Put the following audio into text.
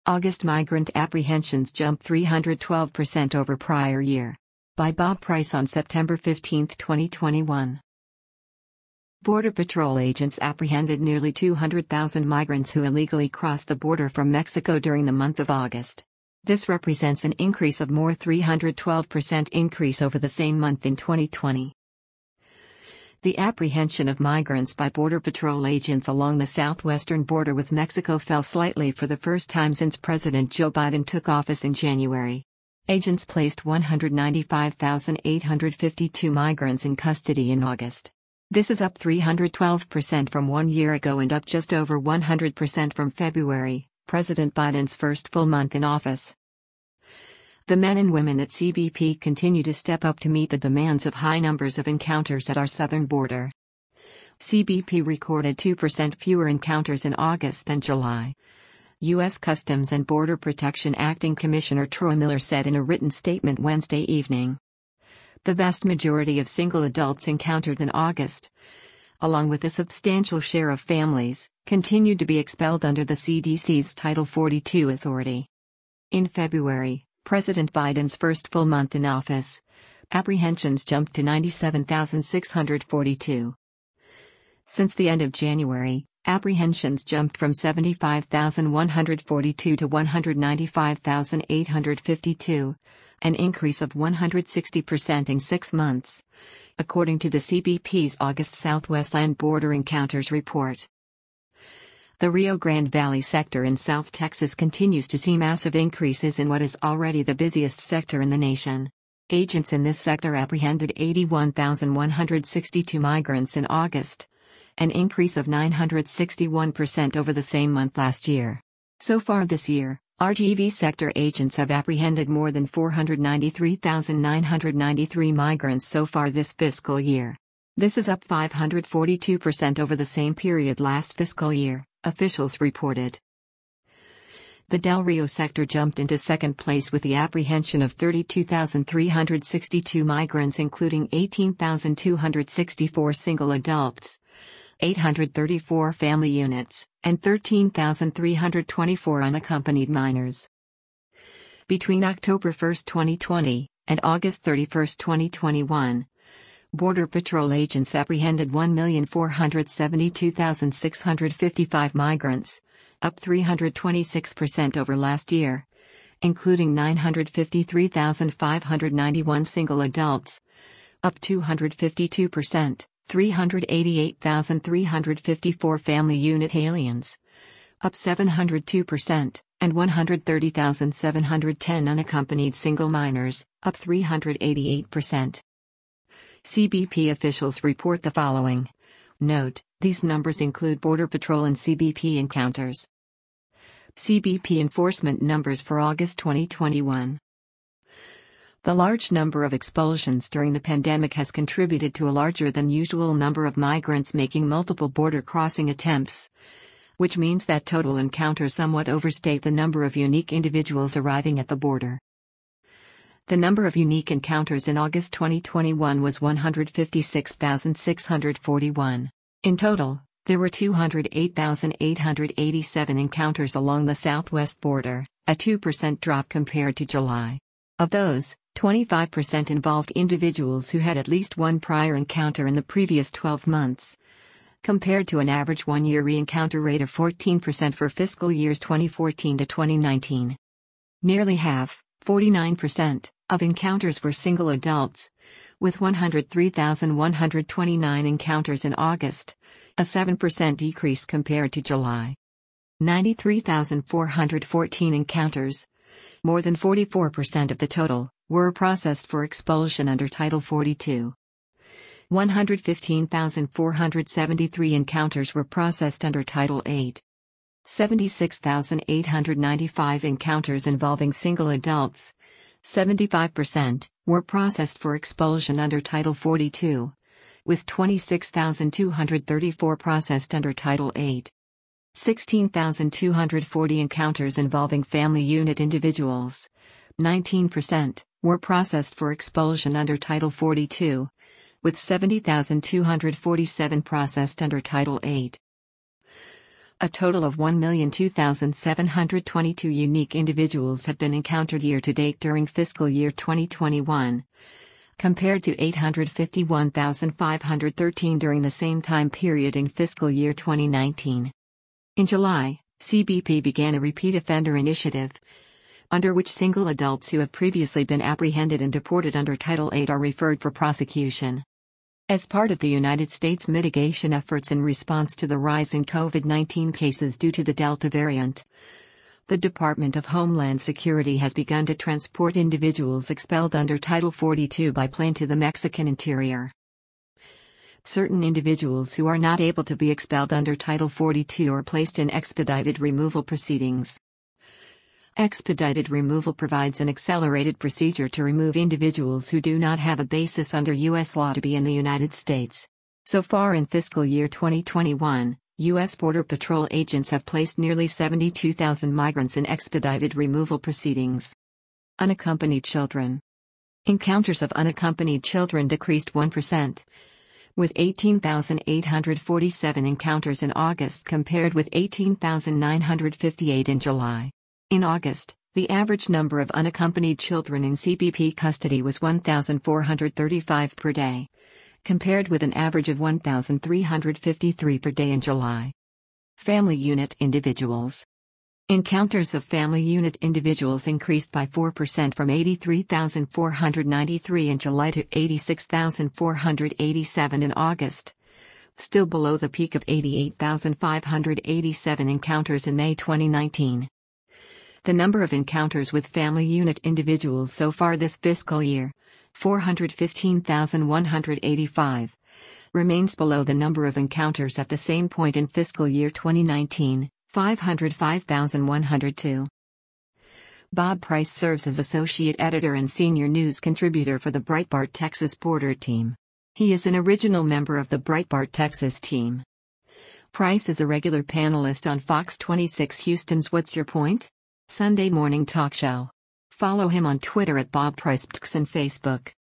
August migrant apprehensions jumped 312% over prior year. By Bob Price on September 15, 2021. Border Patrol agents apprehended nearly 200,000 migrants who illegally crossed the border from Mexico during the month of August. This represents an increase of more 312% increase over the same month in 2020. The apprehension of migrants by Border Patrol agents along the southwestern border with Mexico fell slightly for the first time since President Joe Biden took office in January. Agents placed 195,852 migrants in custody in August. This is up 312% from 1 year ago and up just over 100% from February, President Biden's first full month in office. The men and women at CBP continue to step up to meet the demands of high numbers of encounters at our southern border. CBP recorded 2% fewer encounters in August than July. U.S. Customs and Border Protection Acting Commissioner Troy Miller said in a written statement Wednesday evening. The vast majority of single adults encountered in August, along with a substantial share of families, continued to be expelled under the CDC's Title 42 authority. In February, President Biden's first full month in office, apprehensions jumped to 97,642. Since the end of January, apprehensions jumped from 75,142 to 195,852, an increase of 160% in 6 months, according to the CBP's August Southwest Land Border Encounters report. The Rio Grande Valley sector in South Texas continues to see massive increases in what is already the busiest sector in the nation. Agents in this sector apprehended 81,162 migrants in August, an increase of 961% over the same month last year. So far this year, RGV sector agents have apprehended more than 493,993 migrants so far this fiscal year. This is up 542% over the same period last fiscal year, officials reported. The Del Rio sector jumped into second place with the apprehension of 32,362 migrants, including 18,264 single adults, 834 family units, and 13,324 unaccompanied minors. Between October 1, 2020, and August 31, 2021, Border Patrol agents apprehended 1,472,655 migrants, up 326% over last year, including 953,591 single adults, up 252%, 388,354 family unit aliens, up 702%, and 130,710 unaccompanied single minors, up 388%. CBP officials report the following. Note, these numbers include Border Patrol and CBP encounters. CBP enforcement numbers for August 2021. The large number of expulsions during the pandemic has contributed to a larger than usual number of migrants making multiple border crossing attempts, which means that total encounters somewhat overstate the number of unique individuals arriving at the border. The number of unique encounters in August 2021 was 156,641. In total, there were 208,887 encounters along the southwest border, a 2% drop compared to July. Of those, 25% involved individuals who had at least one prior encounter in the previous 12 months, compared to an average one-year re-encounter rate of 14% for fiscal years 2014 to 2019. Nearly half, 49%, of encounters were single adults, with 103,129 encounters in August, a 7% decrease compared to July. 93,414 encounters, more than 44% of the total, were processed for expulsion under Title 42. 115,473 encounters were processed under Title 8. 76,895 encounters involving single adults, 75%, were processed for expulsion under Title 42, with 26,234 processed under Title 8. 16,240 encounters involving family unit individuals, 19%, were processed for expulsion under Title 42, with 70,247 processed under Title 8. A total of 1,002,722 unique individuals have been encountered year-to-date during fiscal year 2021, compared to 851,513 during the same time period in fiscal year 2019. In July, CBP began a repeat offender initiative, under which single adults who have previously been apprehended and deported under Title VIII are referred for prosecution. As part of the United States mitigation efforts in response to the rise in COVID-19 cases due to the Delta variant, the Department of Homeland Security has begun to transport individuals expelled under Title 42 by plane to the Mexican interior. Certain individuals who are not able to be expelled under Title 42 are placed in expedited removal proceedings. Expedited removal provides an accelerated procedure to remove individuals who do not have a basis under U.S. law to be in the United States. So far in fiscal year 2021, U.S. Border Patrol agents have placed nearly 72,000 migrants in expedited removal proceedings. Unaccompanied children. Encounters of unaccompanied children decreased 1%, with 18,847 encounters in August compared with 18,958 in July. In August, the average number of unaccompanied children in CBP custody was 1,435 per day, compared with an average of 1,353 per day in July. Family unit individuals. Encounters of family unit individuals increased by 4% from 83,493 in July to 86,487 in August, still below the peak of 88,587 encounters in May 2019. The number of encounters with family unit individuals so far this fiscal year, 415,185, remains below the number of encounters at the same point in fiscal year 2019, 505,102. Bob Price serves as associate editor and senior news contributor for the Breitbart Texas Border Team. He is an original member of the Breitbart Texas team. Price is a regular panelist on Fox 26 Houston's What's Your Point? Sunday morning talk show. Follow him on Twitter at Bob Price and Facebook.